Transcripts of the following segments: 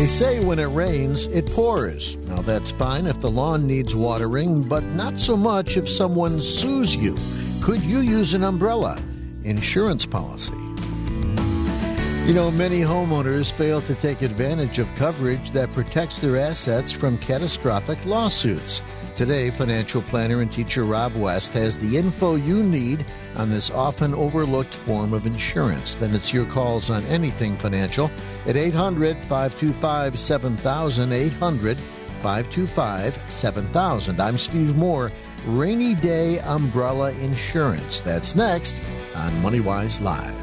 They say when it rains, it pours. Now that's fine if the lawn needs watering, but not so much if someone sues you. Could you use an umbrella insurance policy? You know, many homeowners fail to take advantage of coverage that protects their assets from catastrophic lawsuits. Today, financial planner and teacher Rob West has the info you need on this often overlooked form of insurance. Then it's your calls on anything financial at 800-525-7000, 800-525-7000. I'm Steve Moore, Rainy Day Umbrella Insurance. That's next on MoneyWise Live.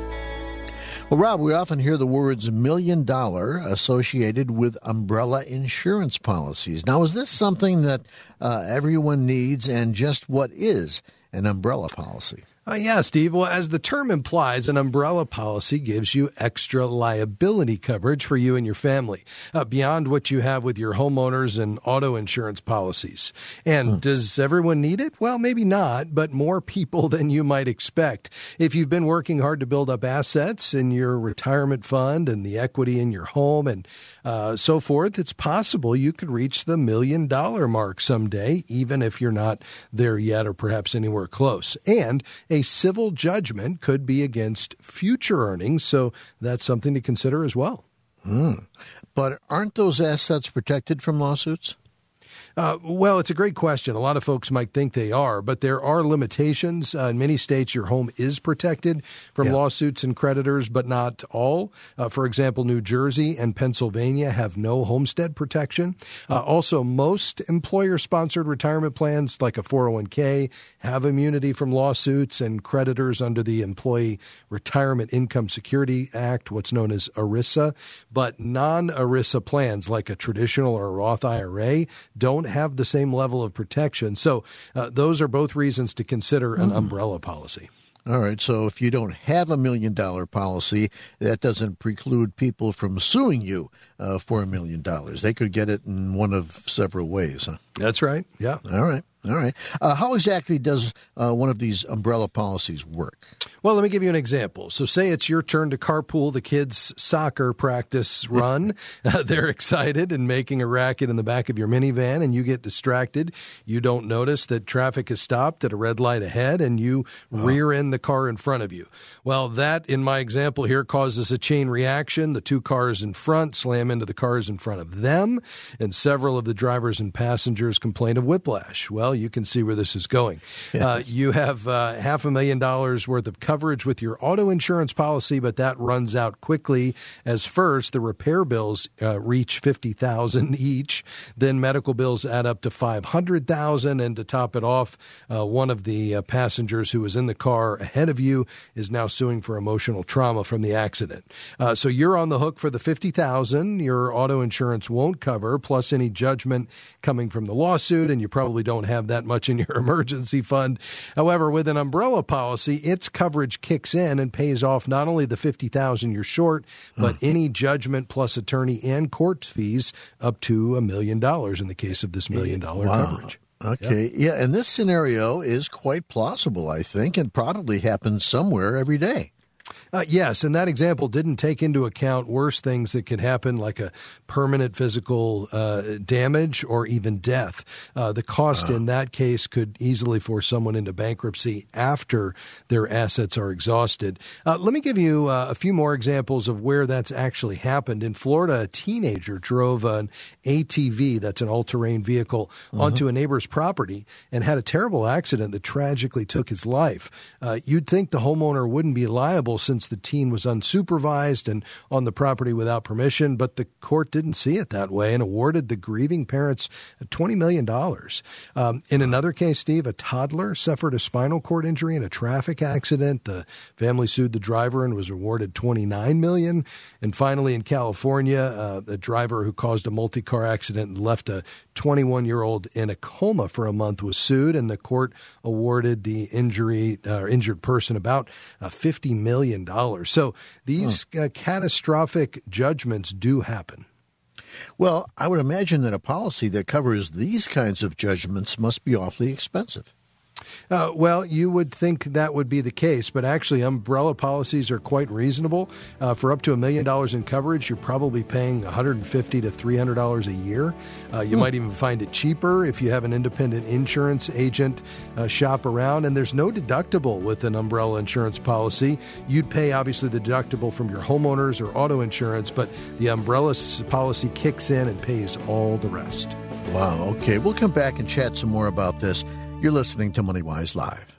Well, Rob, we often hear the words $1 million associated with umbrella insurance policies. Now, is this something that everyone needs, and just what is an umbrella policy? Yeah, Steve. Well, as the term implies, an umbrella policy gives you extra liability coverage for you and your family, beyond what you have with your homeowners and auto insurance policies. And does everyone need it? Well, maybe not, but more people than you might expect. If you've been working hard to build up assets in your retirement fund and the equity in your home and so forth, it's possible you could reach the $1 million mark someday, even if you're not there yet or perhaps anywhere close. And a civil judgment could be against future earnings, so that's something to consider as well. But aren't those assets protected from lawsuits? Well, it's a great question. A lot of folks might think they are, but there are limitations. In many states, your home is protected from lawsuits and creditors, but not all. For example, New Jersey and Pennsylvania have no homestead protection. Also, most employer-sponsored retirement plans, like a 401k, have immunity from lawsuits and creditors under the Employee Retirement Income Security Act, what's known as ERISA. But non-ERISA plans, like a traditional or Roth IRA, don't have the same level of protection. So those are both reasons to consider an umbrella policy. All right. So if you don't have $1 million policy, that doesn't preclude people from suing you for $1 million. They could get it in one of several ways. Huh? That's right. Yeah. All right. All right. How exactly does one of these umbrella policies work? Well, let me give you an example. So say it's your turn to carpool the kids' soccer practice run. They're excited and making a racket in the back of your minivan, and you get distracted. You don't notice that traffic has stopped at a red light ahead, and you rear end the car in front of you. Well, that, in my example here, causes a chain reaction. The two cars in front slam into the cars in front of them, and several of the drivers and passengers complain of whiplash. Well, you can see where this is going. Yes. You have $500,000 worth of coverage with your auto insurance policy, but that runs out quickly as first the repair bills reach $50,000 each. Then medical bills add up to $500,000, and to top it off, one of the passengers who was in the car ahead of you is now suing for emotional trauma from the accident. So you're on the hook for the $50,000 your auto insurance won't cover, plus any judgment coming from the lawsuit, and you probably don't have that much in your emergency fund. However, with an umbrella policy, its coverage kicks in and pays off not only the $50,000 you're short, but any judgment plus attorney and court fees up to $1 million in the case of this $1 million coverage. Okay. Yeah. And this scenario is quite plausible, I think, and probably happens somewhere every day. Yes, and that example didn't take into account worse things that could happen, like a permanent physical damage or even death. The cost in that case could easily force someone into bankruptcy after their assets are exhausted. Let me give you a few more examples of where that's actually happened. In Florida, a teenager drove an ATV, that's an all-terrain vehicle, onto a neighbor's property and had a terrible accident that tragically took his life. You'd think the homeowner wouldn't be liable since the teen was unsupervised and on the property without permission, but the court didn't see it that way and awarded the grieving parents $20 million. In another case, Steve, a toddler suffered a spinal cord injury in a traffic accident. The family sued the driver and was awarded $29 million. And finally, in California, a driver who caused a multi-car accident and left a 21-year-old in a coma for a month was sued, and the court awarded the injured person about $50 million. So these catastrophic judgments do happen. Well, I would imagine that a policy that covers these kinds of judgments must be awfully expensive. Well, you would think that would be the case, but actually umbrella policies are quite reasonable. For up to $1 million in coverage, you're probably paying $150 to $300 a year. You might even find it cheaper if you have an independent insurance agent shop around. And there's no deductible with an umbrella insurance policy. You'd pay, obviously, the deductible from your homeowners or auto insurance, but the umbrella policy kicks in and pays all the rest. Wow, okay. We'll come back and chat some more about this. You're listening to MoneyWise Live.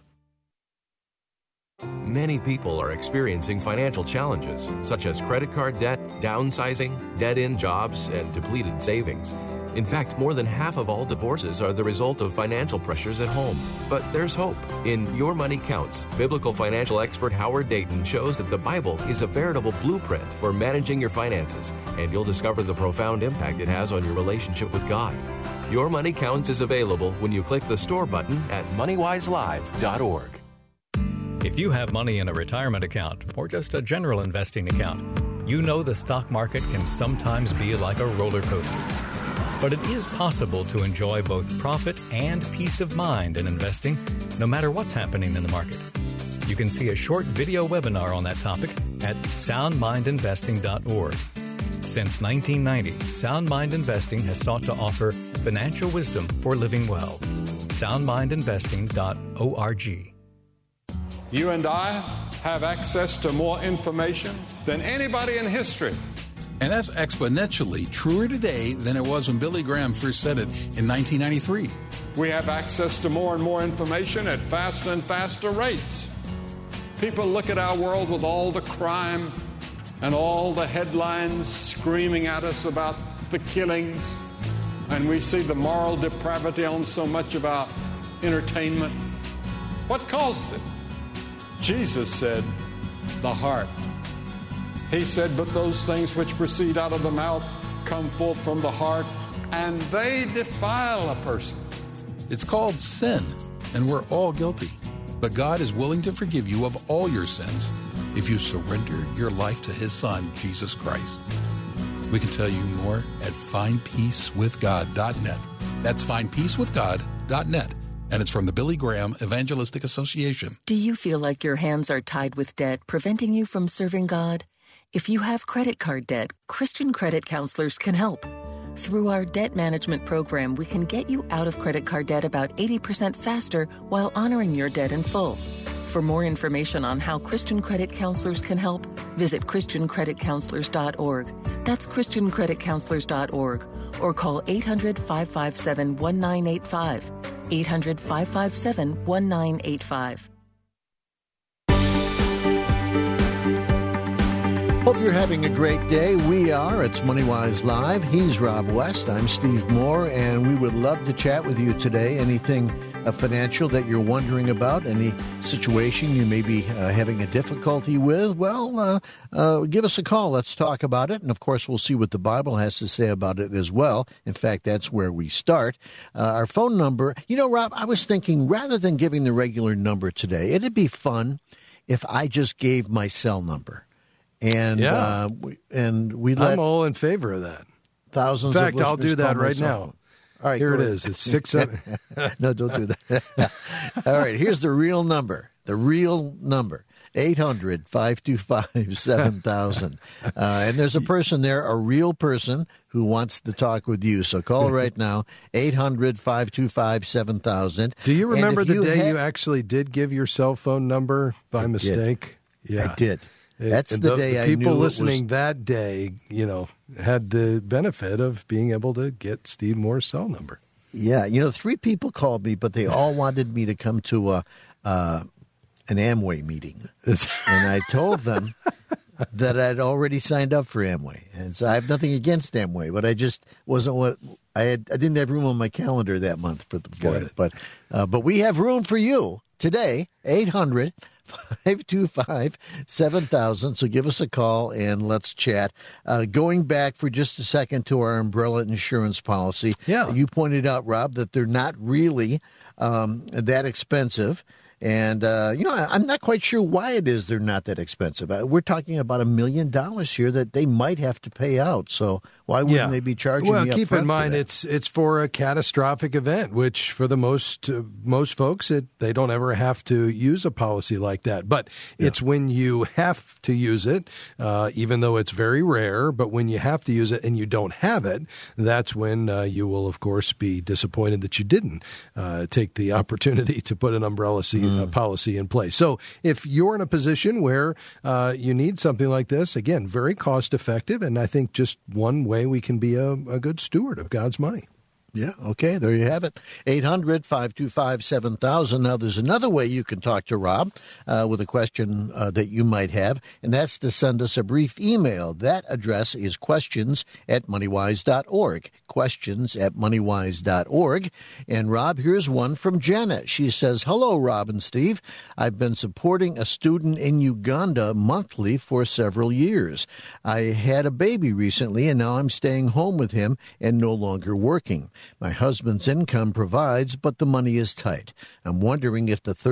Many people are experiencing financial challenges, such as credit card debt, downsizing, dead-end jobs, and depleted savings. In fact, more than half of all divorces are the result of financial pressures at home. But there's hope. In Your Money Counts, biblical financial expert Howard Dayton shows that the Bible is a veritable blueprint for managing your finances, and you'll discover the profound impact it has on your relationship with God. Your Money Counts is available when you click the store button at moneywiselive.org. If you have money in a retirement account or just a general investing account, you know the stock market can sometimes be like a roller coaster. But it is possible to enjoy both profit and peace of mind in investing, no matter what's happening in the market. You can see a short video webinar on that topic at soundmindinvesting.org. Since 1990, Sound Mind Investing has sought to offer financial wisdom for living well. soundmindinvesting.org. You and I have access to more information than anybody in history. And that's exponentially truer today than it was when Billy Graham first said it in 1993. We have access to more and more information at faster and faster rates. People look at our world with all the crime and all the headlines screaming at us about the killings, and we see the moral depravity on so much of our entertainment. What caused it? Jesus said, the heart. He said, but those things which proceed out of the mouth come forth from the heart, and they defile a person. It's called sin, and we're all guilty. But God is willing to forgive you of all your sins if you surrender your life to His Son, Jesus Christ. We can tell you more at findpeacewithgod.net. That's findpeacewithgod.net. And it's from the Billy Graham Evangelistic Association. Do you feel like your hands are tied with debt, preventing you from serving God? If you have credit card debt, Christian credit counselors can help. Through our debt management program, we can get you out of credit card debt about 80% faster while honoring your debt in full. For more information on how Christian credit counselors can help, visit ChristianCreditCounselors.org. That's ChristianCreditCounselors.org. Or call 800-557-1985. 800-557-1985. Hope you're having a great day. We are. It's MoneyWise Live. He's Rob West. I'm Steve Moore, and we would love to chat with you today. Anything financial that you're wondering about, any situation you may be having a difficulty with, well, give us a call. Let's talk about it. And, of course, we'll see what the Bible has to say about it as well. In fact, that's where we start. Our phone number, Rob, I was thinking rather than giving the regular number today, it'd be fun if I just gave my cell number. And we let I'm all in favor of that. Thousands. In fact, of I'll do that right now. All right, here it is. It's 67. No, don't do that. All right, here's the real number. The real number. 800-525-7000. And there's a person there, a real person, who wants to talk with you. So call right now, 800-525-7000. Do you remember the day you actually did give your cell phone number by mistake? Yeah. I did. That's the day I knew. People listening that day, had the benefit of being able to get Steve Moore's cell number. Yeah. 3 people called me, but they all wanted me to come to an Amway meeting. And I told them that I'd already signed up for Amway. And so I have nothing against Amway, but I just wasn't what I didn't have room on my calendar that month for it. But we have room for you today, 800-525-7000. So give us a call and let's chat. Going back for just a second to our umbrella insurance policy. Yeah. You pointed out, Rob, that they're not really that expensive. And, I'm not quite sure why it is they're not that expensive. We're talking about $1 million here that they might have to pay out. So why wouldn't they be charging me up keep in mind, for it's for a catastrophic event, which for the most folks, they don't ever have to use a policy like that. But it's when you have to use it, even though it's very rare, but when you have to use it and you don't have it, that's when you will, of course, be disappointed that you didn't take the opportunity to put an umbrella policy in place. So if you're in a position where you need something like this, again, very cost effective, and I think just one way we can be a good steward of God's money. Yeah, okay, there you have it. 800-525-7000. Now, there's another way you can talk to Rob with a question that you might have, and that's to send us a brief email. That address is questions@moneywise.org, questions@moneywise.org. And, Rob, here's one from Janet. She says, hello, Rob and Steve. I've been supporting a student in Uganda monthly for several years. I had a baby recently, and now I'm staying home with him and no longer working. My husband's income provides, but the money is tight. I'm wondering if the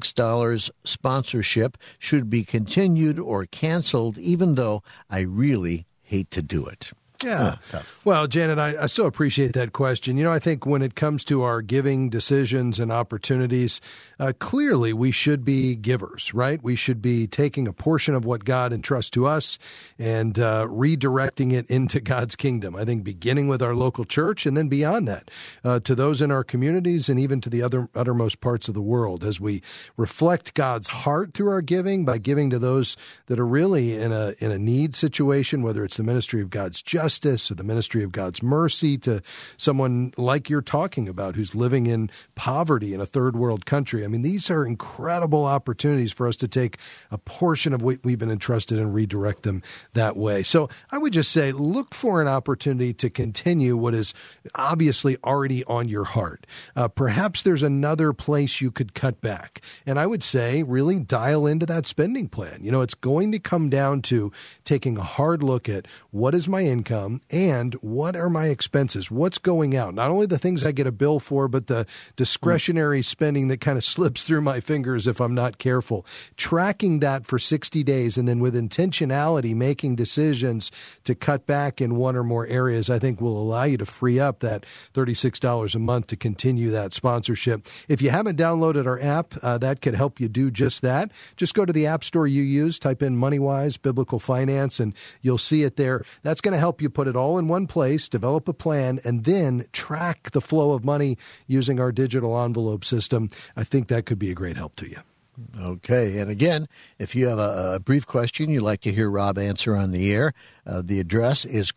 $36 sponsorship should be continued or canceled, even though I really hate to do it. Yeah. Well, Janet, I so appreciate that question. I think when it comes to our giving decisions and opportunities, clearly we should be givers, right? We should be taking a portion of what God entrusts to us and redirecting it into God's kingdom. I think beginning with our local church and then beyond that to those in our communities and even to the uttermost parts of the world as we reflect God's heart through our giving by giving to those that are really in a need situation, whether it's the ministry of God's justice or the ministry of God's mercy to someone like you're talking about who's living in poverty in a third world country. I mean, these are incredible opportunities for us to take a portion of what we've been entrusted and redirect them that way. So I would just say, look for an opportunity to continue what is obviously already on your heart. Perhaps there's another place you could cut back. And I would say really dial into that spending plan. It's going to come down to taking a hard look at what is my income and what are my expenses? What's going out? Not only the things I get a bill for, but the discretionary spending that kind of slips through my fingers if I'm not careful. Tracking that for 60 days and then with intentionality making decisions to cut back in one or more areas, I think will allow you to free up that $36 a month to continue that sponsorship. If you haven't downloaded our app, that could help you do just that. Just go to the app store you use, type in MoneyWise Biblical Finance, and you'll see it there. That's going to help you put it all in one place, develop a plan, and then track the flow of money using our digital envelope system. I think that could be a great help to you. Okay. And again, if you have a brief question you'd like to hear Rob answer on the air, the address is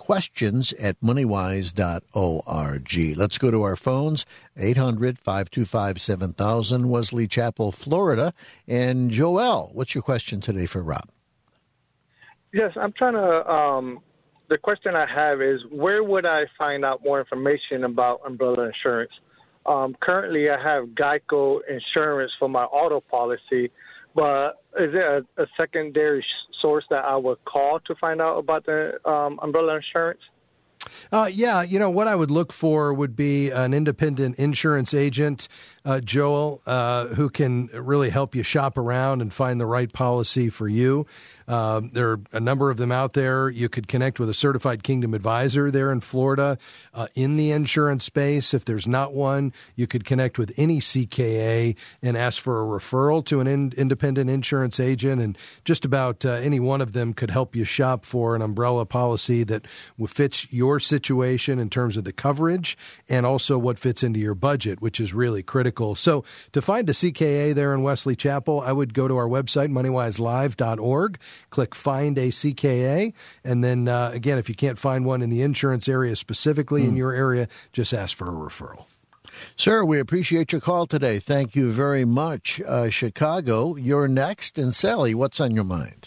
questions@moneywise.org. Let's go to our phones, 800-525-7000, Wesley Chapel, Florida. And Joel, what's your question today for Rob? Yes, I'm trying to the question I have is, where would I find out more information about umbrella insurance? Currently, I have Geico insurance for my auto policy, but is there a secondary source that I would call to find out about the umbrella insurance? What I would look for would be an independent insurance agent, Joel, who can really help you shop around and find the right policy for you. There are a number of them out there. You could connect with a certified Kingdom advisor there in Florida in the insurance space. If there's not one, you could connect with any CKA and ask for a referral to an independent insurance agent. And just about any one of them could help you shop for an umbrella policy that fits your situation in terms of the coverage and also what fits into your budget, which is really critical. So to find a CKA there in Wesley Chapel, I would go to our website, moneywiselive.org. Click Find a CKA. And then, again, if you can't find one in the insurance area specifically in your area, just ask for a referral. Sir, we appreciate your call today. Thank you very much. Chicago, you're next. And Sally, what's on your mind?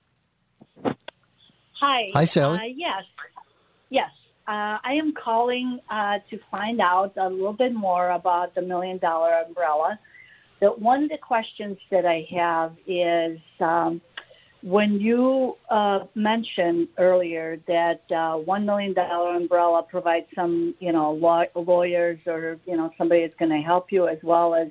Hi. Hi, Sally. Yes. I am calling to find out a little bit more about the $1 Million Umbrella. One of the questions that I have is, when you mentioned earlier that $1 million umbrella provides some, lawyers or, somebody that's going to help you, as well as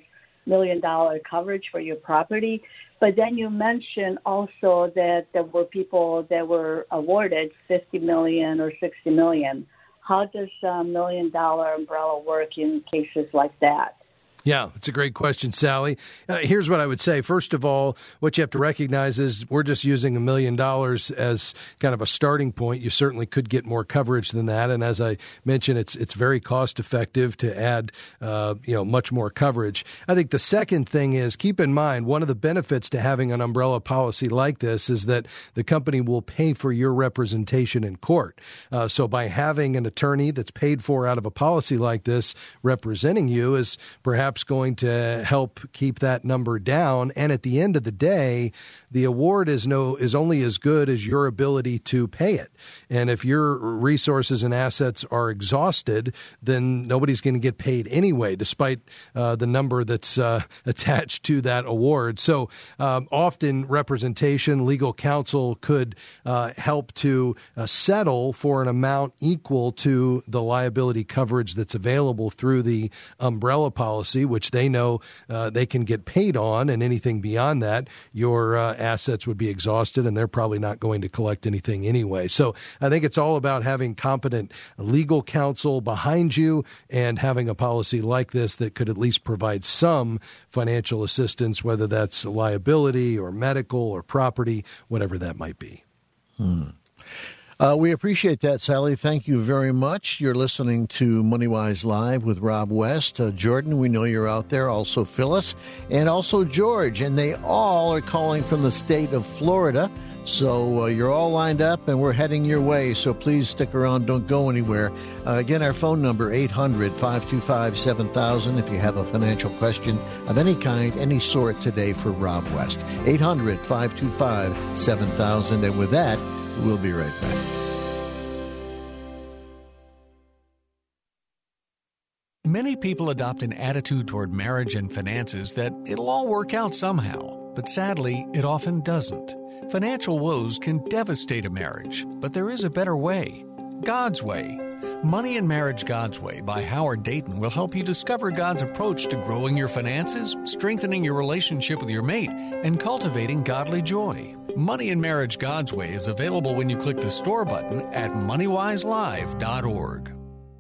million coverage for your property. But then you mentioned also that there were people that were awarded $50 million or $60 million. How does a $1 million umbrella work in cases like that? Yeah, it's a great question, Sally. Here's what I would say. First of all, what you have to recognize is we're just using $1 million as kind of a starting point. You certainly could get more coverage than that. And as I mentioned, it's very cost effective to add, much more coverage. I think the second thing is keep in mind, one of the benefits to having an umbrella policy like this is that the company will pay for your representation in court. So by having an attorney that's paid for out of a policy like this representing you is perhaps going to help keep that number down. And at the end of the day, the award is only as good as your ability to pay it. And if your resources and assets are exhausted, then nobody's going to get paid anyway, despite the number that's attached to that award. So often representation, legal counsel could help to settle for an amount equal to the liability coverage that's available through the umbrella policy, which they know they can get paid on, and anything beyond that, your assets would be exhausted, and they're probably not going to collect anything anyway. So I think it's all about having competent legal counsel behind you and having a policy like this that could at least provide some financial assistance, whether that's liability or medical or property, whatever that might be. We appreciate that, Sally. Thank you very much. You're listening to MoneyWise Live with Rob West. Jordan, we know you're out there. Also Phyllis and also George. And they all are calling from the state of Florida. So you're all lined up, and we're heading your way. So please stick around. Don't go anywhere. Again, our phone number, 800-525-7000. If you have a financial question of any kind, any sort today for Rob West. 800-525-7000. And with that, we'll be right back. Many people adopt an attitude toward marriage and finances that it'll all work out somehow, but sadly, it often doesn't. Financial woes can devastate a marriage, but there is a better way. God's Way. Money and Marriage God's Way by Howard Dayton will help you discover God's approach to growing your finances, strengthening your relationship with your mate, and cultivating godly joy. Money and Marriage God's Way is available when you click the store button at moneywiselive.org.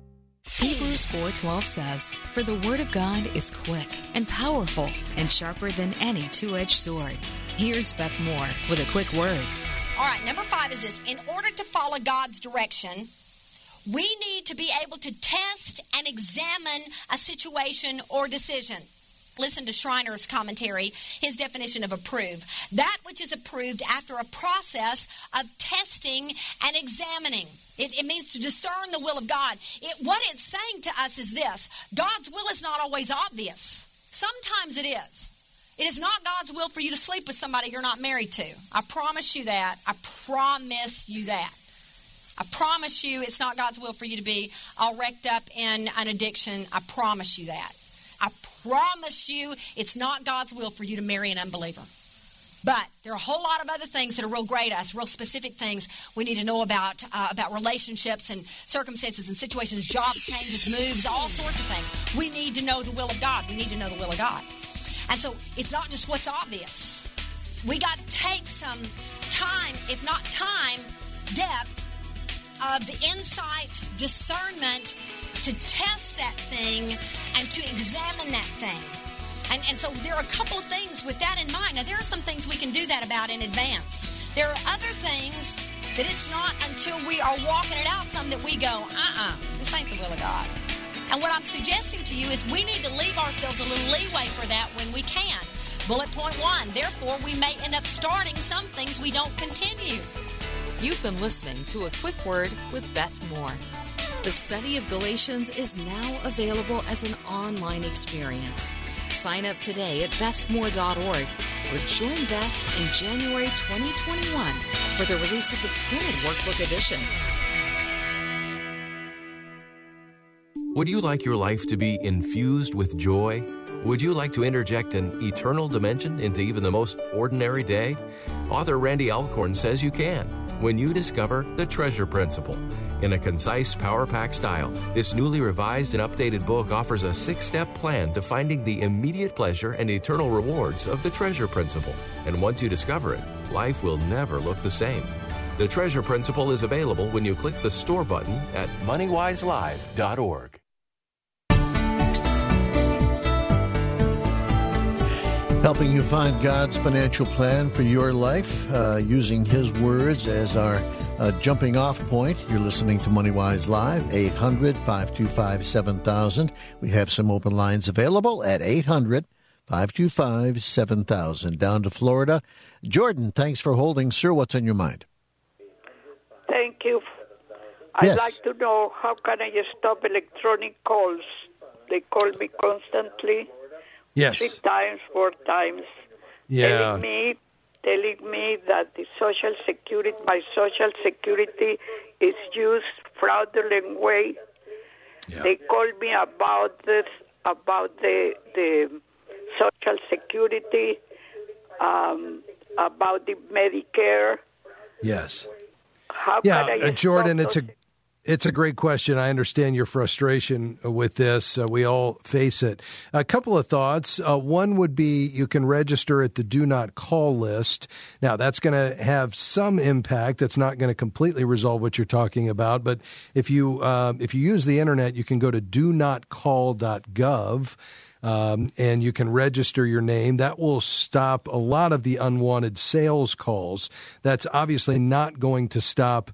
Hebrews 4:12 says, "For the word of God is quick and powerful and sharper than any two-edged sword." Here's Beth Moore with a quick word. All right, number 5 is this. In order to follow God's direction, we need to be able to test and examine a situation or decision. Listen to Schreiner's commentary, his definition of approve. That which is approved after a process of testing and examining. It means to discern the will of God. What it's saying to us is this. God's will is not always obvious. Sometimes it is. It is not God's will for you to sleep with somebody you're not married to. I promise you that. I promise you that. I promise you it's not God's will for you to be all wrecked up in an addiction. I promise you that. I promise you it's not God's will for you to marry an unbeliever. But there are a whole lot of other things that are real great to us, real specific things we need to know about relationships and circumstances and situations, job changes, moves, all sorts of things. We need to know the will of God. We need to know the will of God. And so it's not just what's obvious. We got to take some time, if not time, depth of the insight, discernment to test that thing and to examine that thing. And so there are a couple of things with that in mind. Now, there are some things we can do that about in advance. There are other things that it's not until we are walking it out some that we go, this ain't the will of God. And what I'm suggesting to you is we need to leave ourselves a little leeway for that when we can. Bullet point 1, therefore, we may end up starting some things we don't continue. You've been listening to A Quick Word with Beth Moore. The study of Galatians is now available as an online experience. Sign up today at bethmoore.org or join Beth in January 2021 for the release of the printed workbook edition. Would you like your life to be infused with joy? Would you like to interject an eternal dimension into even the most ordinary day? Author Randy Alcorn says you can. when you discover the Treasure Principle. In a concise Power Pack style, this newly revised and updated book offers a 6-step plan to finding the immediate pleasure and eternal rewards of the Treasure Principle. And once you discover it, life will never look the same. The Treasure Principle is available when you click the store button at MoneyWiseLive.org. Helping you find God's financial plan for your life, using His words as our jumping off point. You're listening to MoneyWise Live, 800-525-7000. We have some open lines available at 800-525-7000. Down to Florida. Jordan, thanks for holding. Sir, what's on your mind? Thank you. Yes. I'd like to know, how can I stop electronic calls? They call me constantly. Yes. 3 times, 4 times. Yeah. Telling me that my Social Security is used fraudulent way. Yeah. They called me about the Social Security, about the Medicare. Yes. How can I Jordan, stop it's a great question. I understand your frustration with this. We all face it. A couple of thoughts. One would be you can register at the Do Not Call list. Now, that's going to have some impact. That's not going to completely resolve what you're talking about. But if you use the internet, you can go to donotcall.gov. And you can register your name. That will stop a lot of the unwanted sales calls. That's obviously not going to stop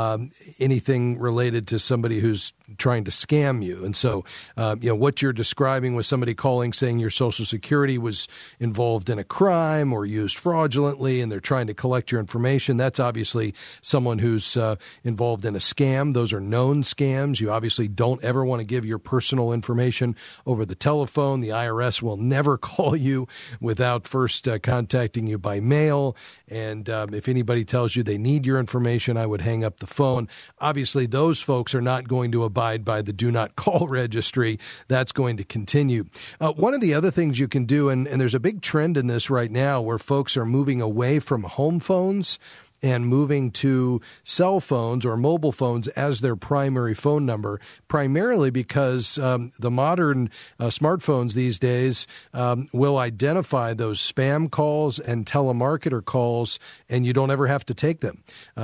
anything related to somebody who's trying to scam you. And so, what you're describing was somebody calling saying your Social Security was involved in a crime or used fraudulently, and they're trying to collect your information. That's obviously someone who's involved in a scam. Those are known scams. You obviously don't ever want to give your personal information over the telephone. The IRS will never call you without first contacting you by mail. And if anybody tells you they need your information, I would hang up the phone. Obviously, those folks are not going to abide by the Do Not Call registry. That's going to continue. One of the other things you can do, and there's a big trend in this right now where folks are moving away from home phones and moving to cell phones or mobile phones as their primary phone number, primarily because the modern smartphones these days will identify those spam calls and telemarketer calls, and you don't ever have to take them.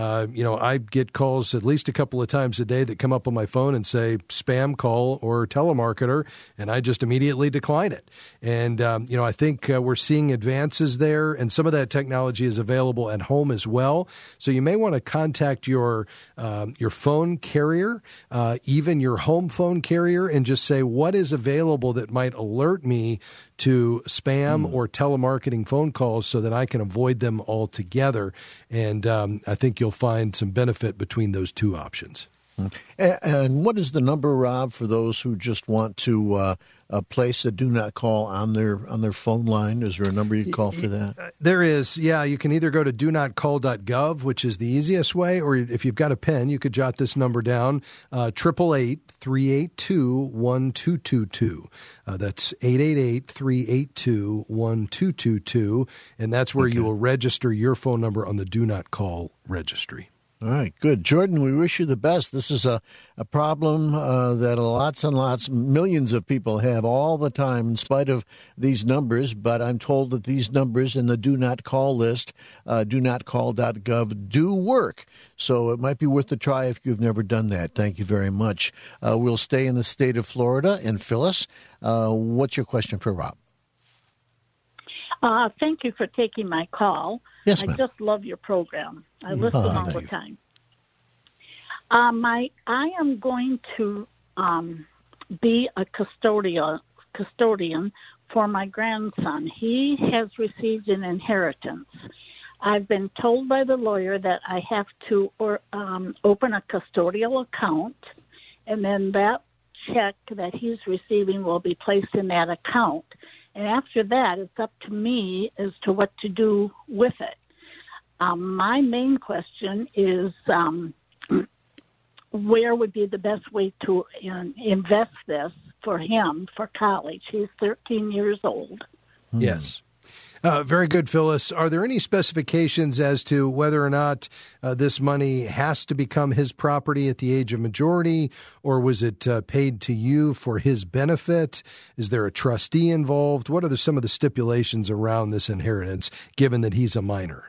I get calls at least a couple of times a day that come up on my phone and say spam call or telemarketer, and I just immediately decline it. And, I think we're seeing advances there, and some of that technology is available at home as well. So you may want to contact your phone carrier, even your home phone carrier, and just say what is available that might alert me to spam or telemarketing phone calls so that I can avoid them altogether. And I think you'll find some benefit between those two options. And what is the number, Rob, for those who just want to place a Do Not Call on their phone line? Is there a number you call for that? There is. Yeah, you can either go to donotcall.gov, which is the easiest way, or if you've got a pen, you could jot this number down, 888-382-1222. That's 888-382-1222, and that's where you will register your phone number on the Do Not Call registry. All right, good. Jordan, we wish you the best. This is a problem that lots and lots, millions of people have all the time in spite of these numbers, but I'm told that these numbers in the Do Not Call list, donotcall.gov, do work. So it might be worth a try if you've never done that. Thank you very much. We'll stay in the state of Florida. And Phyllis, what's your question for Rob? Thank you for taking my call. Yes, I ma'am. just love your program. I listen all the time. I am going to be a custodian for my grandson. He has received an inheritance. I've been told by the lawyer that I have to open a custodial account, and then that check that he's receiving will be placed in that account. And after that, it's up to me as to what to do with it. My main question is where would be the best way to invest this for him for college? He's 13 years old. Yes. Very good, Phyllis. Are there any specifications as to whether or not this money has to become his property at the age of majority, or was it paid to you for his benefit? Is there a trustee involved? What are some of the stipulations around this inheritance, given that he's a minor?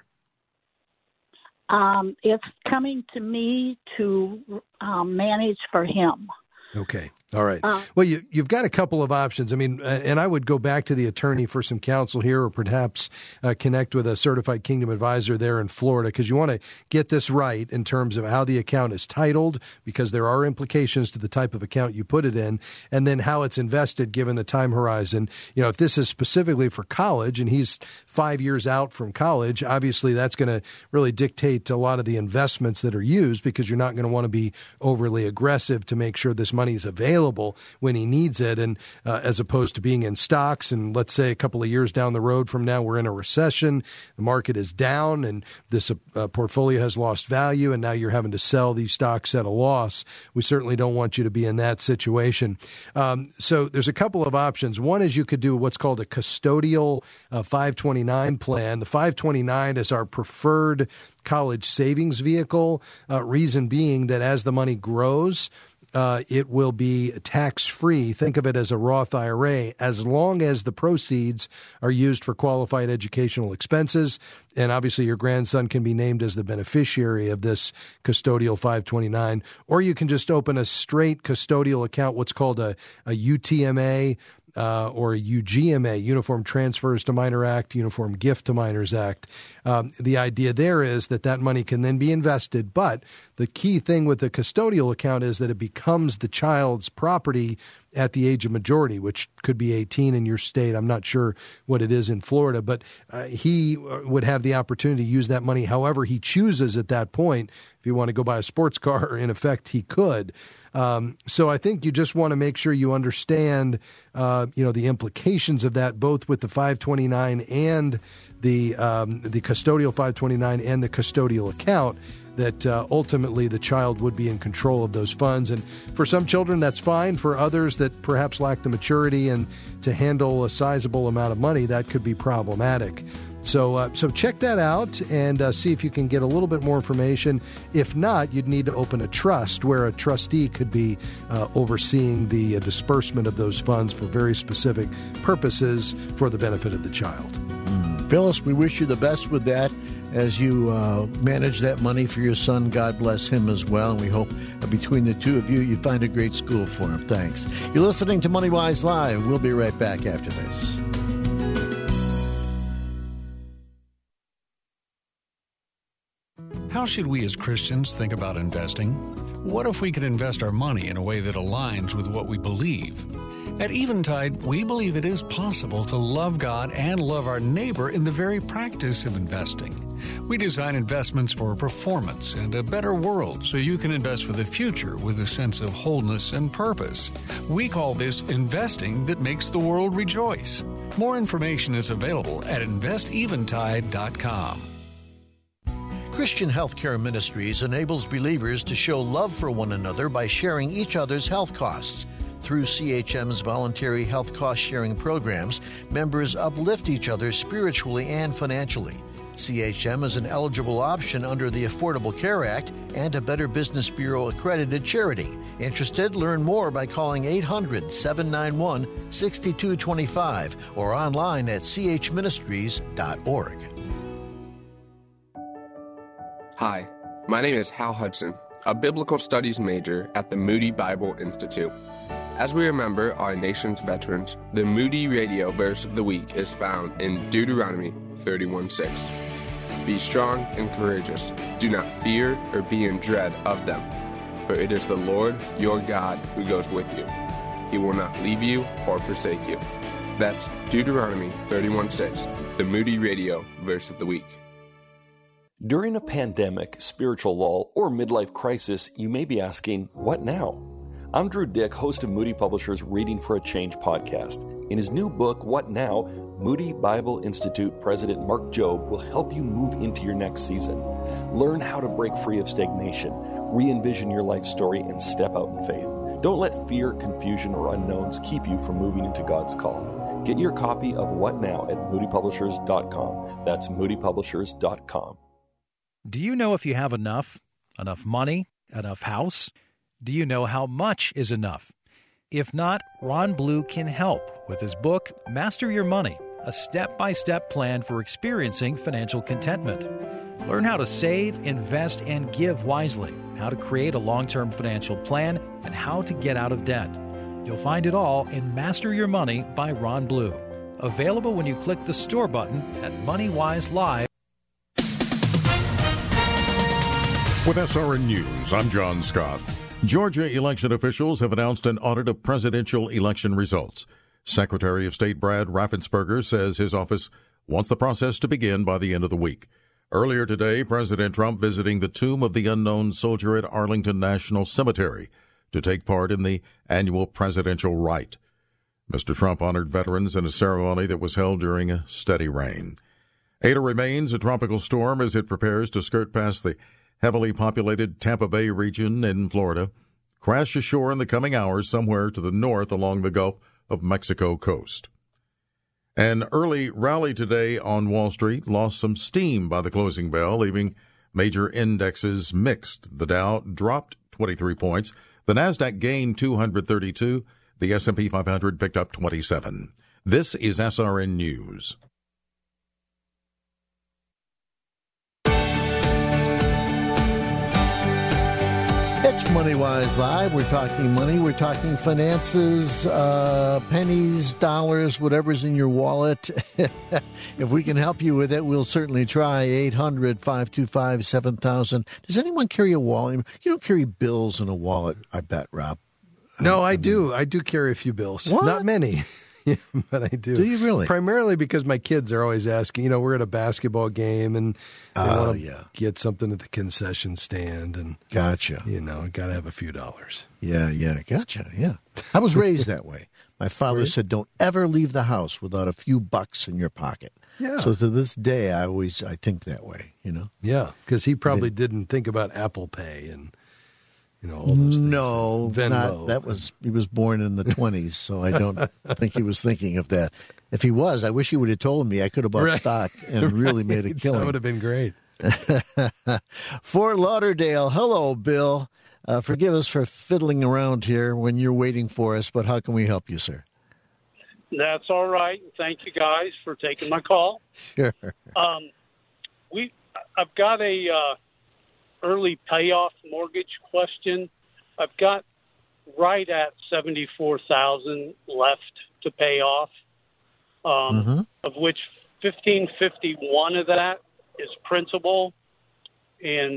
It's coming to me to manage for him. Okay. All right. Well, you've got a couple of options. I mean, and I would go back to the attorney for some counsel here, or perhaps connect with a certified Kingdom advisor there in Florida, because you want to get this right in terms of how the account is titled, because there are implications to the type of account you put it in, and then how it's invested given the time horizon. You know, if this is specifically for college and he's 5 years out from college, obviously that's going to really dictate a lot of the investments that are used, because you're not going to want to be overly aggressive to make sure this money is available when he needs it, and as opposed to being in stocks. And let's say a couple of years down the road from now, we're in a recession, the market is down, and this portfolio has lost value, and now you're having to sell these stocks at a loss. We certainly don't want you to be in that situation. So there's a couple of options. One is you could do what's called a custodial 529 plan. The 529 is our preferred college savings vehicle, reason being that as the money grows, it will be tax-free. Think of it as a Roth IRA, as long as the proceeds are used for qualified educational expenses. And obviously your grandson can be named as the beneficiary of this custodial 529. Or you can just open a straight custodial account, what's called a UTMA, or a UGMA, Uniform Transfers to Minor Act, Uniform Gift to Minors Act. The idea there is that money can then be invested, but the key thing with the custodial account is that it becomes the child's property at the age of majority, which could be 18 in your state. I'm not sure what it is in Florida, but he would have the opportunity to use that money however he chooses at that point. If you want to go buy a sports car, in effect, he could. So I think you just want to make sure you understand, the implications of that, both with the 529 and the custodial 529 and the custodial account, that ultimately the child would be in control of those funds. And for some children, that's fine. For others that perhaps lack the maturity and to handle a sizable amount of money, that could be problematic. So check that out and see if you can get a little bit more information. If not, you'd need to open a trust where a trustee could be overseeing the disbursement of those funds for very specific purposes for the benefit of the child. Phyllis, we wish you the best with that as you manage that money for your son. God bless him as well. And we hope between the two of you, you find a great school for him. Thanks. You're listening to MoneyWise Live. We'll be right back after this. How should we as Christians think about investing? What if we could invest our money in a way that aligns with what we believe? At Eventide, we believe it is possible to love God and love our neighbor in the very practice of investing. We design investments for performance and a better world so you can invest for the future with a sense of wholeness and purpose. We call this investing that makes the world rejoice. More information is available at investeventide.com. Christian Healthcare Ministries enables believers to show love for one another by sharing each other's health costs. Through CHM's voluntary health cost-sharing programs, members uplift each other spiritually and financially. CHM is an eligible option under the Affordable Care Act and a Better Business Bureau accredited charity. Interested? Learn more by calling 800-791-6225 or online at chministries.org. Hi, my name is Hal Hudson, a biblical studies major at the Moody Bible Institute. As we remember our nation's veterans, the Moody Radio verse of the week is found in Deuteronomy 31:6. Be strong and courageous. Do not fear or be in dread of them, for it is the Lord your God who goes with you. He will not leave you or forsake you. That's Deuteronomy 31:6, the Moody Radio verse of the week. During a pandemic, spiritual lull, or midlife crisis, you may be asking, what now? I'm Drew Dick, host of Moody Publishers' Reading for a Change podcast. In his new book, What Now?, Moody Bible Institute President Mark Jobe will help you move into your next season. Learn how to break free of stagnation, re-envision your life story, and step out in faith. Don't let fear, confusion, or unknowns keep you from moving into God's call. Get your copy of What Now at moodypublishers.com. That's moodypublishers.com. Do you know if you have enough? Enough money? Enough house? Do you know how much is enough? If not, Ron Blue can help with his book, Master Your Money, a step-by-step plan for experiencing financial contentment. Learn how to save, invest, and give wisely, how to create a long-term financial plan, and how to get out of debt. You'll find it all in Master Your Money by Ron Blue. Available when you click the store button at MoneyWise Live. With SRN News, I'm John Scott. Georgia election officials have announced an audit of presidential election results. Secretary of State Brad Raffensperger says his office wants the process to begin by the end of the week. Earlier today, President Trump visiting the Tomb of the Unknown Soldier at Arlington National Cemetery to take part in the annual presidential rite. Mr. Trump honored veterans in a ceremony that was held during a steady rain. Ada remains a tropical storm as it prepares to skirt past the heavily populated Tampa Bay region in Florida, crash ashore in the coming hours somewhere to the north along the Gulf of Mexico coast. An early rally today on Wall Street lost some steam by the closing bell, leaving major indexes mixed. The Dow dropped 23 points. The Nasdaq gained 232. The S&P 500 picked up 27. This is SRN News. It's MoneyWise Live. We're talking money. We're talking finances, pennies, dollars, whatever's in your wallet. If we can help you with it, we'll certainly try. 800-525-7000. Does anyone carry a wallet? You don't carry bills in a wallet, I bet, Rob. No, I do. I do carry a few bills. What? Not many. Yeah, but I do. Do you really? Primarily because my kids are always asking, we're at a basketball game and they want to get something at the concession stand. And gotcha. Got to have a few dollars. Yeah, gotcha, yeah. I was raised that way. My father said, don't ever leave the house without a few bucks in your pocket. Yeah. So to this day, I think that way, Yeah, because he probably didn't think about Apple Pay and all those things. No, Venmo. He was born in the 20s, so I don't think he was thinking of that. If he was, I wish he would have told me. I could have bought stock and really made a killing. That would have been great. Fort Lauderdale. Hello, Bill. Forgive us for fiddling around here when you're waiting for us, but how can we help you, sir? That's all right. Thank you guys for taking my call. Sure. I've got a early payoff mortgage question. I've got right at $74,000 left to pay off, of which $1,551 of that is principal, and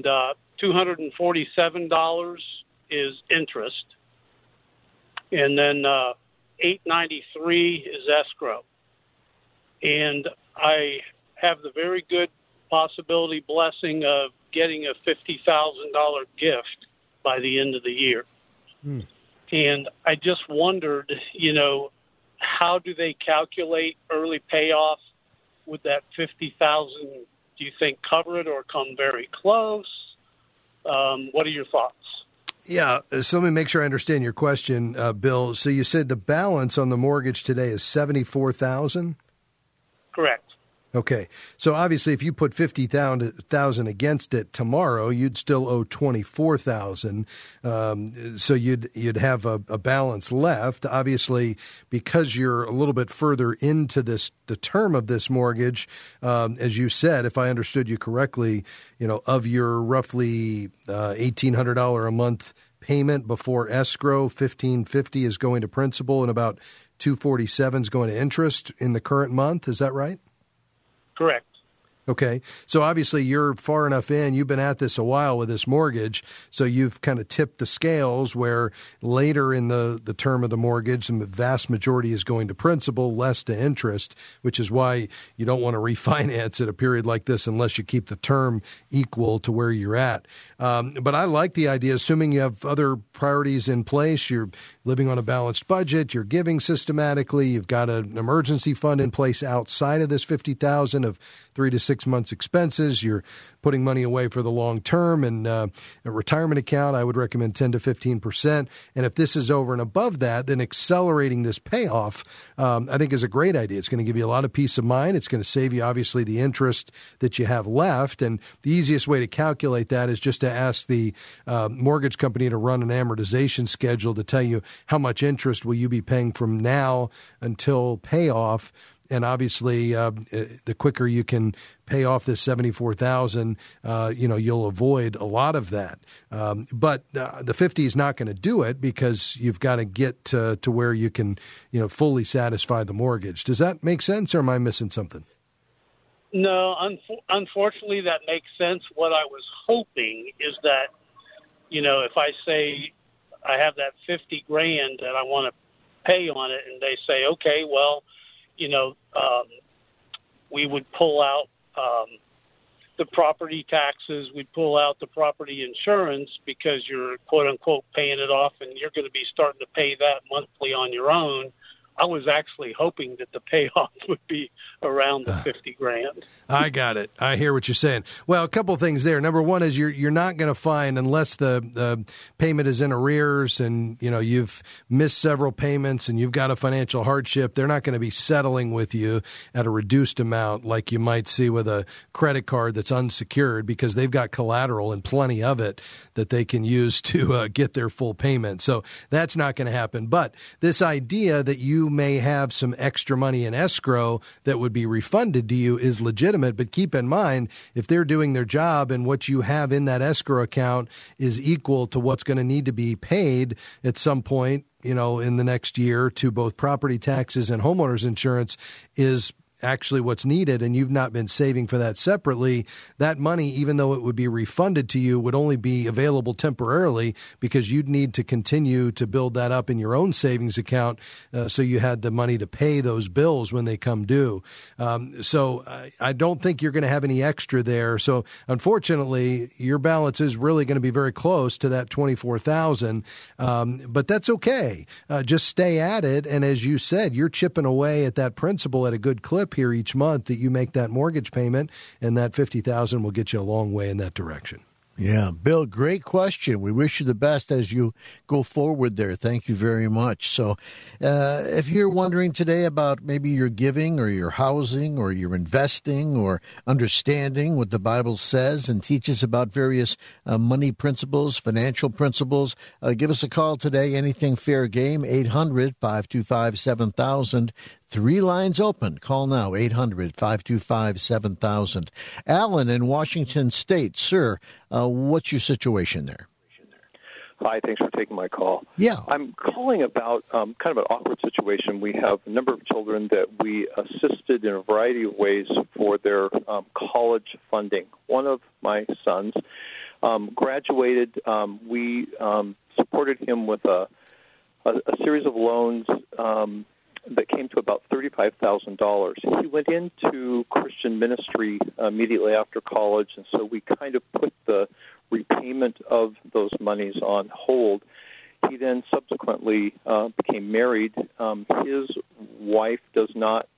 $247 is interest, and then $893 is escrow. And I have the very good blessing of getting a $50,000 gift by the end of the year. And I just wondered, how do they calculate early payoff? Would that $50,000, do you think, cover it or come very close? What are your thoughts? Yeah, so let me make sure I understand your question, Bill. So you said the balance on the mortgage today is $74,000? Correct. Okay, so obviously, if you put $50,000 against it tomorrow, you'd still owe $24,000. So you'd have a balance left. Obviously, because you're a little bit further into the term of this mortgage, as you said, if I understood you correctly, of your roughly $1,800 a month payment before escrow, $1,550 is going to principal, and about $247 is going to interest in the current month. Is that right? Correct. Okay. So obviously you're far enough in. You've been at this a while with this mortgage. So you've kind of tipped the scales where later in the term of the mortgage, the vast majority is going to principal, less to interest, which is why you don't want to refinance at a period like this unless you keep the term equal to where you're at. But I like the idea, assuming you have other priorities in place, you're living on a balanced budget, you're giving systematically, you've got an emergency fund in place outside of this $50,000 of $3,000 to 6 months' expenses. You're putting money away for the long term. And a retirement account, I would recommend 10 to 15%. And if this is over and above that, then accelerating this payoff, I think, is a great idea. It's going to give you a lot of peace of mind. It's going to save you, obviously, the interest that you have left. And the easiest way to calculate that is just to ask the mortgage company to run an amortization schedule to tell you how much interest will you be paying from now until payoff. And obviously, the quicker you can pay off this $74,000, you'll avoid a lot of that. But the 50 is not going to do it because you've got to get to where you can, fully satisfy the mortgage. Does that make sense, or am I missing something? No, unfortunately, that makes sense. What I was hoping is that, if I say I have that $50,000 that I want to pay on it, and they say, okay, well, we would pull out the property taxes, we'd pull out the property insurance because you're, quote unquote, paying it off, and you're going to be starting to pay that monthly on your own. I was actually hoping that the payoff would be around the $50,000. I got it. I hear what you're saying. Well, a couple of things there. Number one is you're not going to find, unless the payment is in arrears and you've missed several payments and you've got a financial hardship, they're not going to be settling with you at a reduced amount like you might see with a credit card that's unsecured, because they've got collateral and plenty of it that they can use to get their full payment. So that's not going to happen. But this idea that you may have some extra money in escrow that would be refunded to you is legitimate. But keep in mind, if they're doing their job and what you have in that escrow account is equal to what's going to need to be paid at some point, in the next year to both property taxes and homeowners insurance is actually what's needed, and you've not been saving for that separately, that money, even though it would be refunded to you, would only be available temporarily because you'd need to continue to build that up in your own savings account so you had the money to pay those bills when they come due. So I don't think you're going to have any extra there. So unfortunately, your balance is really going to be very close to that $24,000, but that's okay. Just stay at it, and as you said, you're chipping away at that principal at a good clip here each month that you make that mortgage payment, and that $50,000 will get you a long way in that direction. Yeah, Bill, great question. We wish you the best as you go forward there. Thank you very much. So if you're wondering today about maybe your giving or your housing or your investing or understanding what the Bible says and teaches about various money principles, financial principles, give us a call today. Anything fair game, 800-525-7000. 3 lines open. Call now, 800-525-7000. Alan in Washington State. Sir, what's your situation there? Hi, thanks for taking my call. Yeah. I'm calling about kind of an awkward situation. We have a number of children that we assisted in a variety of ways for their college funding. One of my sons graduated. We supported him with a series of loans that came to about $35,000. He went into Christian ministry immediately after college, and so we kind of put the repayment of those monies on hold. He then subsequently became married. His wife does not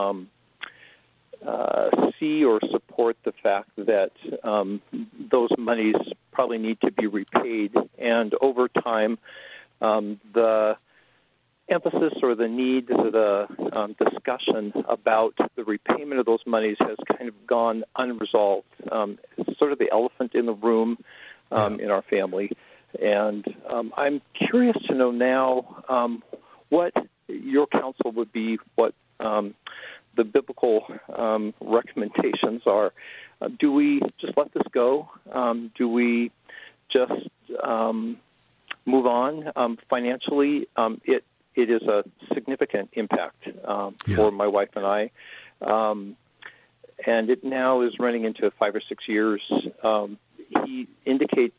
see or support the fact that those monies probably need to be repaid, and over time, the emphasis or the need, the discussion about the repayment of those monies has kind of gone unresolved. It's sort of the elephant in the room in our family. And I'm curious to know now what your counsel would be, what the biblical recommendations are. Do we just let this go? Do we just move on? Financially, it is a significant impact for my wife and I, and it now is running into 5 or 6 years. He indicates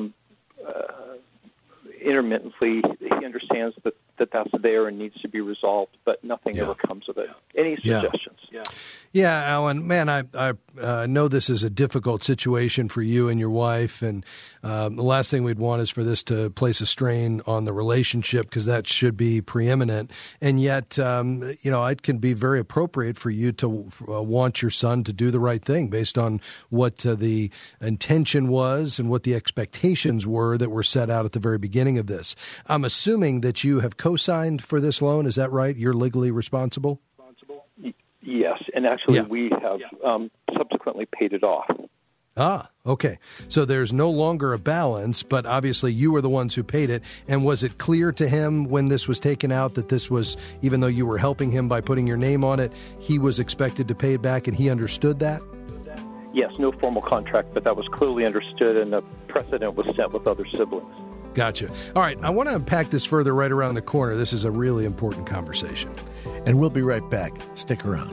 intermittently he understands that that's there and needs to be resolved, but nothing ever comes of it. Any suggestions? Yeah, Alan, man, I know this is a difficult situation for you and your wife, and the last thing we'd want is for this to place a strain on the relationship, because that should be preeminent. And yet, it can be very appropriate for you to want your son to do the right thing based on what the intention was and what the expectations were that were set out at the very beginning of this. I'm assuming that you have co-signed for this loan. Is that right? You're legally responsible? Yes, and actually we have subsequently paid it off. Ah, okay. So there's no longer a balance, but obviously you were the ones who paid it. And was it clear to him when this was taken out that this was, even though you were helping him by putting your name on it, he was expected to pay it back, and he understood that? Yes, no formal contract, but that was clearly understood, and a precedent was set with other siblings. Gotcha. All right, I want to unpack this further right around the corner. This is a really important conversation. And we'll be right back. Stick around.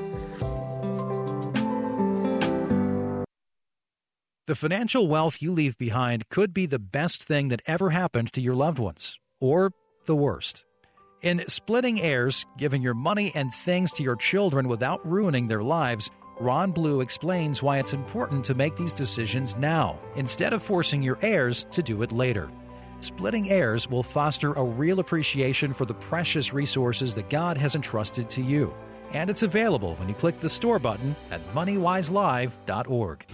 The financial wealth you leave behind could be the best thing that ever happened to your loved ones, or the worst. In Splitting Heirs, Giving Your Money and Things to Your Children Without Ruining Their Lives, Ron Blue explains why it's important to make these decisions now, instead of forcing your heirs to do it later. Splitting Heirs will foster a real appreciation for the precious resources that God has entrusted to you. And it's available when you click the store button at moneywiselive.org.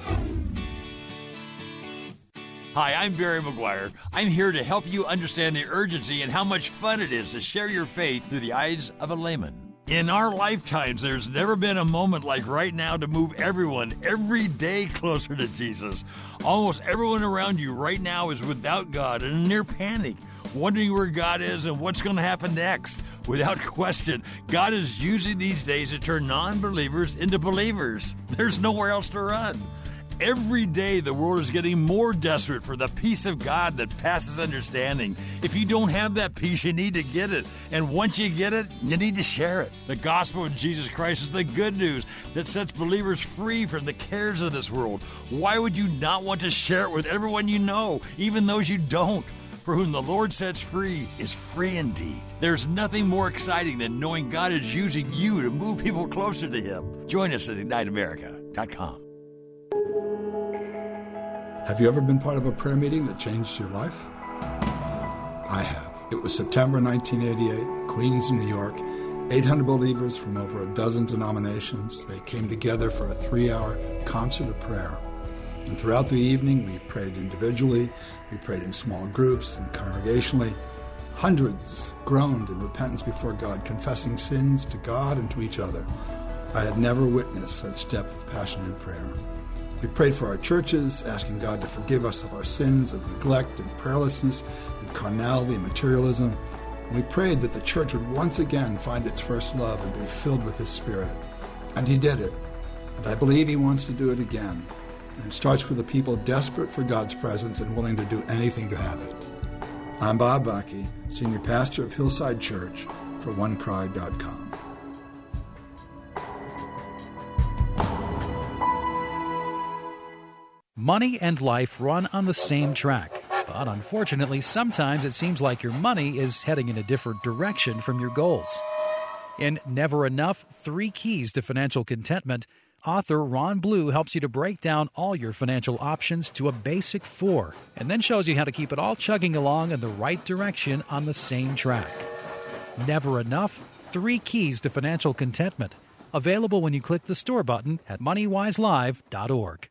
Hi, I'm Barry McGuire. I'm here to help you understand the urgency and how much fun it is to share your faith through the eyes of a layman. In our lifetimes, there's never been a moment like right now to move everyone every day closer to Jesus. Almost everyone around you right now is without God and in near panic, wondering where God is and what's going to happen next. Without question, God is using these days to turn non-believers into believers. There's nowhere else to run. Every day, the world is getting more desperate for the peace of God that passes understanding. If you don't have that peace, you need to get it. And once you get it, you need to share it. The gospel of Jesus Christ is the good news that sets believers free from the cares of this world. Why would you not want to share it with everyone you know, even those you don't? For whom the Lord sets free is free indeed. There's nothing more exciting than knowing God is using you to move people closer to Him. Join us at IgniteAmerica.com. Have you ever been part of a prayer meeting that changed your life? I have. It was September 1988, Queens, New York. 800 believers from over a dozen denominations. They came together for a 3-hour concert of prayer. And throughout the evening, we prayed individually, we prayed in small groups and congregationally. Hundreds groaned in repentance before God, confessing sins to God and to each other. I had never witnessed such depth of passion in prayer. We prayed for our churches, asking God to forgive us of our sins of neglect and prayerlessness and carnality and materialism. And we prayed that the church would once again find its first love and be filled with His Spirit. And He did it. And I believe He wants to do it again. And it starts with the people desperate for God's presence and willing to do anything to have it. I'm Bob Bakke, Senior Pastor of Hillside Church for OneCry.com. Money and life run on the same track, but unfortunately, sometimes it seems like your money is heading in a different direction from your goals. In Never Enough, 3 Keys to Financial Contentment, author Ron Blue helps you to break down all your financial options to a basic 4, and then shows you how to keep it all chugging along in the right direction on the same track. Never Enough, 3 Keys to Financial Contentment, available when you click the store button at moneywiselive.org.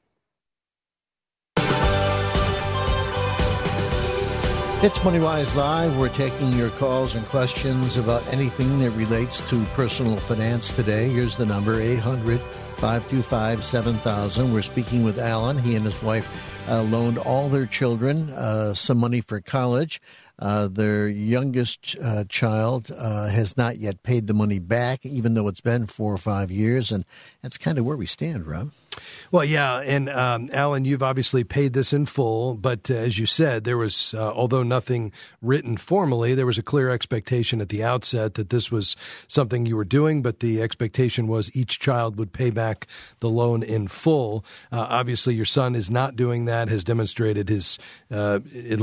It's MoneyWise Live. We're taking your calls and questions about anything that relates to personal finance today. Here's the number, 800-525-7000. We're speaking with Alan. He and his wife loaned all their children some money for college. Their youngest child has not yet paid the money back, even though it's been 4 or 5 years. And that's kind of where we stand, Rob. Well, yeah, and Alan, you've obviously paid this in full, but as you said, there was, although nothing written formally, there was a clear expectation at the outset that this was something you were doing, but the expectation was each child would pay back the loan in full. Obviously, your son is not doing that, has demonstrated his, at least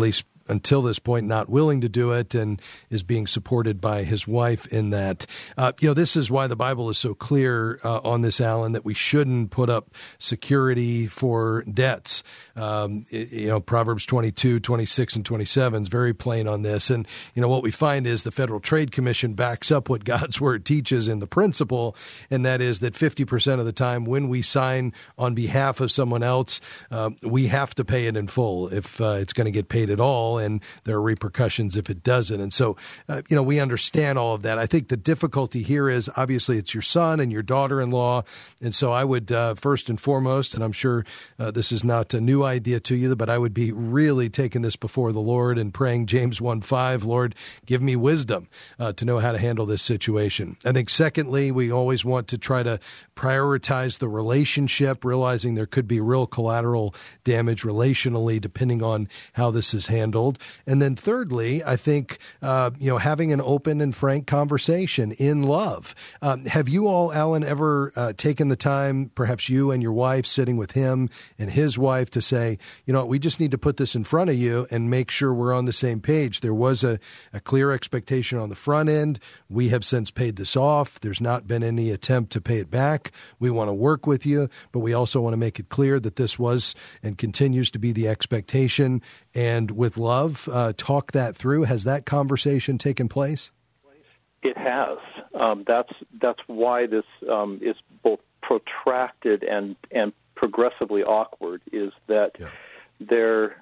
until this point, not willing to do it and is being supported by his wife in that. This is why the Bible is so clear on this, Alan, that we shouldn't put up security for debts. Proverbs 22, 26, and 27 is very plain on this. And, what we find is the Federal Trade Commission backs up what God's Word teaches in the principle, and that is that 50% of the time when we sign on behalf of someone else, we have to pay it in full if it's going to get paid at all, and there are repercussions if it doesn't. And so, we understand all of that. I think the difficulty here is obviously it's your son and your daughter-in-law, and so I would first and foremost, and I'm sure this is not a new idea to you, but I would be really taking this before the Lord and praying James 1:5, Lord, give me wisdom to know how to handle this situation. I think secondly, we always want to try to prioritize the relationship, realizing there could be real collateral damage relationally depending on how this is handled. And then thirdly, I think, having an open and frank conversation in love. Have you all, Alan, ever taken the time, perhaps you and your wife sitting with him and his wife, to say, we just need to put this in front of you and make sure we're on the same page? There was a clear expectation on the front end. We have since paid this off. There's not been any attempt to pay it back. We want to work with you, but we also want to make it clear that this was and continues to be the expectation. And with love, talk that through. Has that conversation taken place? It has. That's why this is both protracted and progressively awkward, is that there,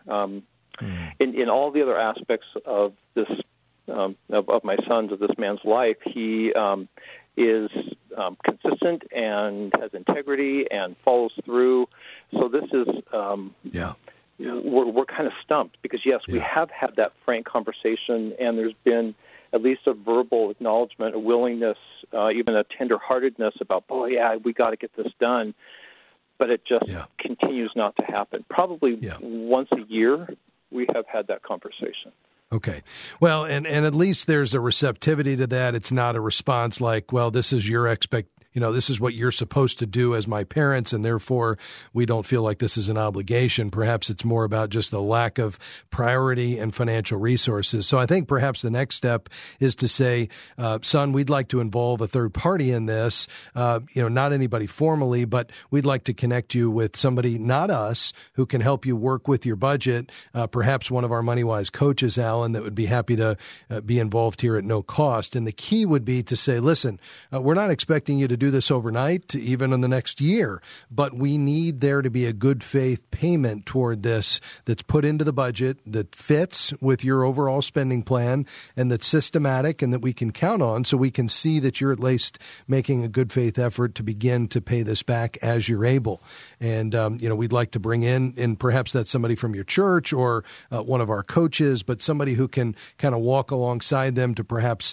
in all the other aspects of this, of my son's, of this man's life, he is consistent and has integrity and follows through. So this is, we're kind of stumped because, yes, we have had that frank conversation, and there's been at least a verbal acknowledgement, a willingness, even a tenderheartedness about, we got to get this done. But it just continues not to happen. Probably once a year we have had that conversation. Okay. Well, and at least there's a receptivity to that. It's not a response like, well, this is your this is what you're supposed to do as my parents, and therefore we don't feel like this is an obligation. Perhaps it's more about just the lack of priority and financial resources. So I think perhaps the next step is to say, son, we'd like to involve a third party in this, not anybody formally, but we'd like to connect you with somebody, not us, who can help you work with your budget, perhaps one of our MoneyWise coaches, Alan, that would be happy to be involved here at no cost. And the key would be to say, listen, we're not expecting you to do this overnight, even in the next year, but we need there to be a good faith payment toward this that's put into the budget, that fits with your overall spending plan, and that's systematic and that we can count on, so we can see that you're at least making a good faith effort to begin to pay this back as you're able. And, we'd like to bring in, and perhaps that's somebody from your church or one of our coaches, but somebody who can kind of walk alongside them to perhaps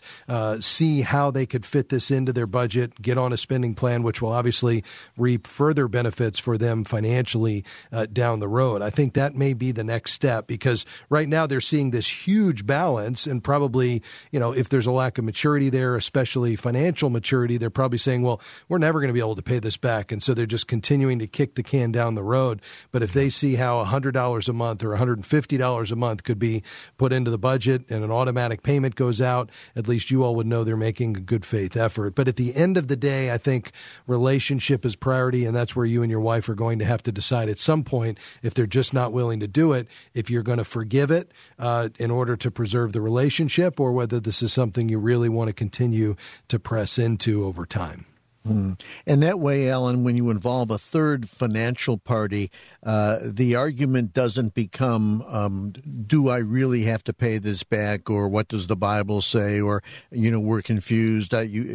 see how they could fit this into their budget, get on a spending plan, which will obviously reap further benefits for them financially down the road. I think that may be the next step, because right now they're seeing this huge balance, and probably, if there's a lack of maturity there, especially financial maturity, they're probably saying, well, we're never going to be able to pay this back. And so they're just continuing to kick the can down the road. But if they see how $100 a month or $150 a month could be put into the budget and an automatic payment goes out, at least you all would know they're making a good faith effort. But at the end of the day, I think relationship is priority, and that's where you and your wife are going to have to decide at some point, if they're just not willing to do it, if you're going to forgive it in order to preserve the relationship, or whether this is something you really want to continue to press into over time. And that way, Alan, when you involve a third financial party, the argument doesn't become, do I really have to pay this back, or what does the Bible say, or, we're confused,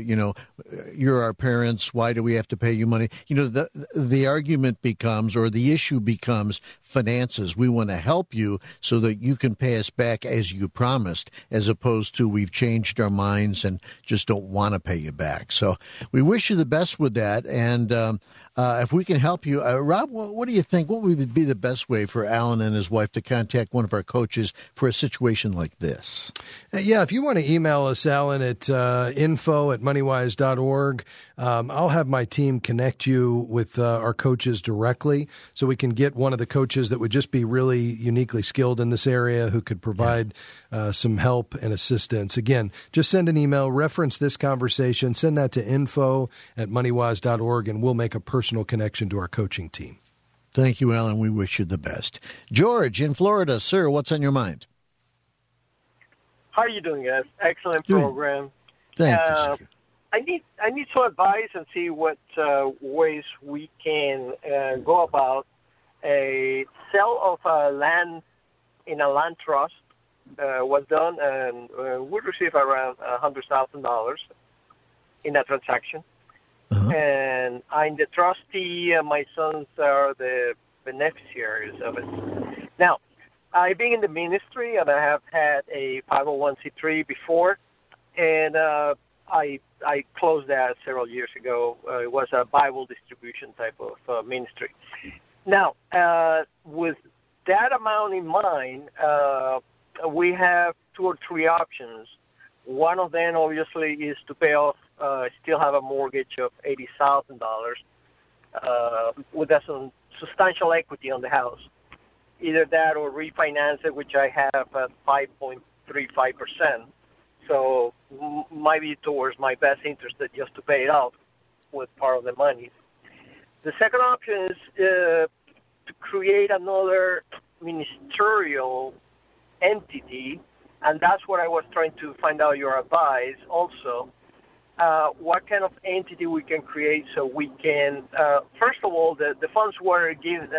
you're our parents, why do we have to pay you money? The argument becomes, or the issue becomes, finances. We want to help you so that you can pay us back as you promised, as opposed to we've changed our minds and just don't want to pay you back. So we wish you the best with that. And if we can help you. Rob, what do you think? What would be the best way for Alan and his wife to contact one of our coaches for a situation like this? Yeah, if you want to email us, Alan, at info@moneywise.org, I'll have my team connect you with our coaches directly so we can get one of the coaches that would just be really uniquely skilled in this area who could provide some help and assistance. Again, just send an email, reference this conversation, send that to info@moneywise.org, and we'll make a personal connection to our coaching team. Thank you, Alan. We wish you the best. George in Florida, sir, what's on your mind? How are you doing, guys? Excellent program. Thank you. I need some advice and see what ways we can go about a sale of land in a land trust was done, and we received around $100,000 in that transaction. And I'm the trustee, and my sons are the beneficiaries of it. Now, I've been in the ministry, and I have had a 501c3 before, and I closed that several years ago. It was a Bible distribution type of ministry. Now, with that amount in mind, we have 2 or 3 options. One of them, obviously, is to pay off, still have a mortgage of $80,000 with some substantial equity on the house. Either that or refinance it, which I have at 5.35%. So might be towards my best interest just to pay it off with part of the money. The second option is to create another ministerial entity, and that's what I was trying to find out your advice also. What kind of entity we can create so we can, first of all, the funds were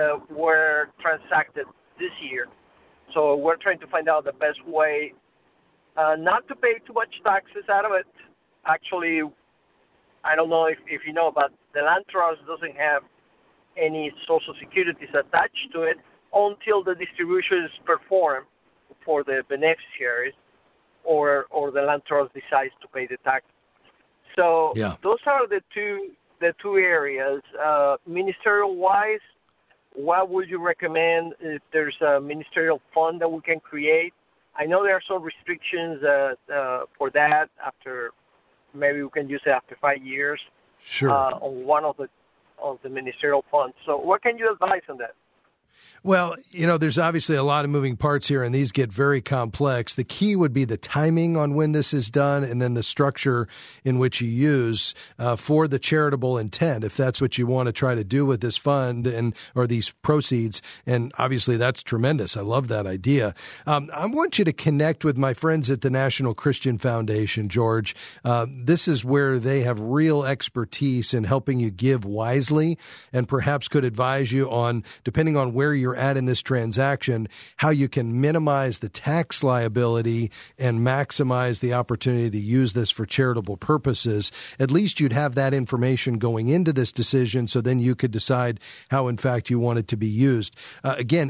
transacted this year. So we're trying to find out the best way not to pay too much taxes out of it. Actually, I don't know if you know, but the land trust doesn't have any Social Securities attached to it until the distribution is performed for the beneficiaries or the land trust decides to pay the tax. So those are the two areas. Ministerial-wise, what would you recommend if there's a ministerial fund that we can create? I know there are some restrictions for that. After maybe we can use it after 5 years. Sure. On one of the ministerial funds. So what can you advise on that? Well, there's obviously a lot of moving parts here, and these get very complex. The key would be the timing on when this is done and then the structure in which you use for the charitable intent, if that's what you want to try to do with this fund or these proceeds. And obviously, that's tremendous. I love that idea. I want you to connect with my friends at the National Christian Foundation, George. This is where they have real expertise in helping you give wisely and perhaps could advise you on, depending on where you're at in this transaction, how you can minimize the tax liability and maximize the opportunity to use this for charitable purposes. At least you'd have that information going into this decision, so then you could decide how, in fact, you want it to be used. Again,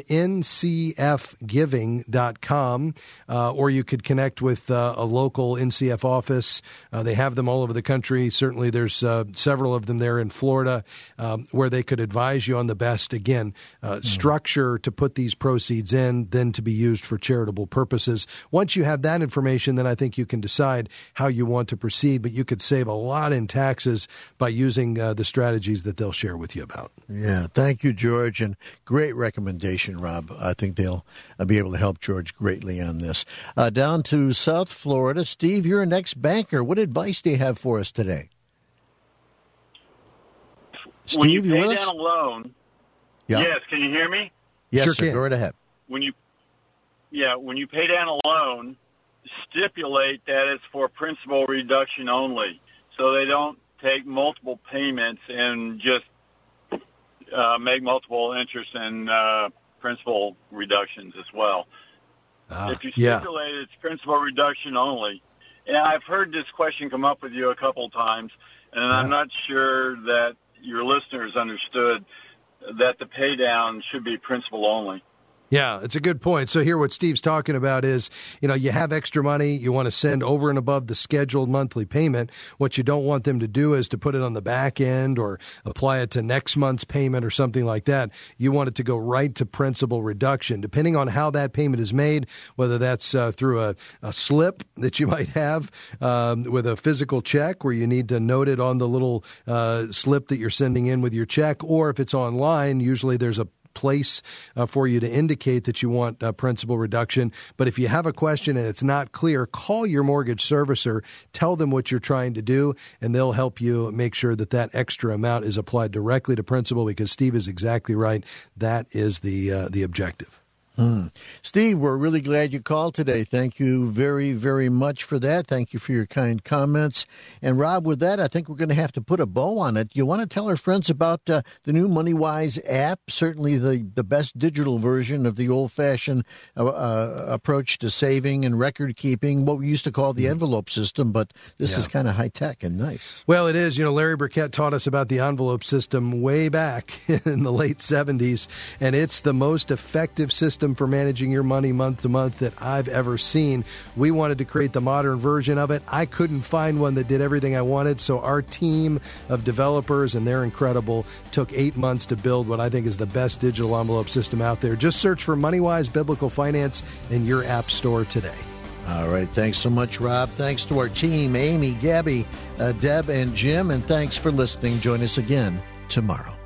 ncfgiving.com, or you could connect with a local NCF office. They have them all over the country. Certainly there's several of them there in Florida where they could advise you on the best, again, structure to put these proceeds in, then to be used for charitable purposes. Once you have that information, then I think you can decide how you want to proceed, but you could save a lot in taxes by using the strategies that they'll share with you about. Yeah, thank you, George, and great recommendation, Rob. I think they'll be able to help George greatly on this. Down to South Florida, Steve, you're an ex-banker. What advice do you have for us today? Steve, when you pay down a loan, yes, can you hear me? Yes, sure, sir. Go right ahead. When you pay down a loan, stipulate that it's for principal reduction only, so they don't take multiple payments and just make multiple interest and principal reductions as well. If you stipulate it's principal reduction only, and I've heard this question come up with you a couple of times, and I'm not sure that your listeners understood that the pay down should be principal only. Yeah, it's a good point. So here what Steve's talking about is, you have extra money you want to send over and above the scheduled monthly payment. What you don't want them to do is to put it on the back end or apply it to next month's payment or something like that. You want it to go right to principal reduction. Depending on how that payment is made, whether that's through a slip that you might have with a physical check where you need to note it on the little slip that you're sending in with your check, or if it's online, usually there's a place for you to indicate that you want principal reduction. But if you have a question and it's not clear, call your mortgage servicer, tell them what you're trying to do, and they'll help you make sure that that extra amount is applied directly to principal, because Steve is exactly right. That is the objective. Steve, we're really glad you called today. Thank you very, very much for that. Thank you for your kind comments. And Rob, with that, I think we're going to have to put a bow on it. You want to tell our friends about the new MoneyWise app, certainly the best digital version of the old-fashioned approach to saving and record keeping, what we used to call the envelope system, but this is kind of high-tech and nice. Well, it is. Larry Burkett taught us about the envelope system way back in the late 70s, and it's the most effective system for managing your money month to month that I've ever seen. We wanted to create the modern version of it. I couldn't find one that did everything I wanted, so our team of developers, and they're incredible, took 8 months to build what I think is the best digital envelope system out there. Just search for MoneyWise Biblical Finance in your app store today. All right. Thanks so much, Rob. Thanks to our team, Amy, Gabby, Deb, and Jim, and thanks for listening. Join us again tomorrow.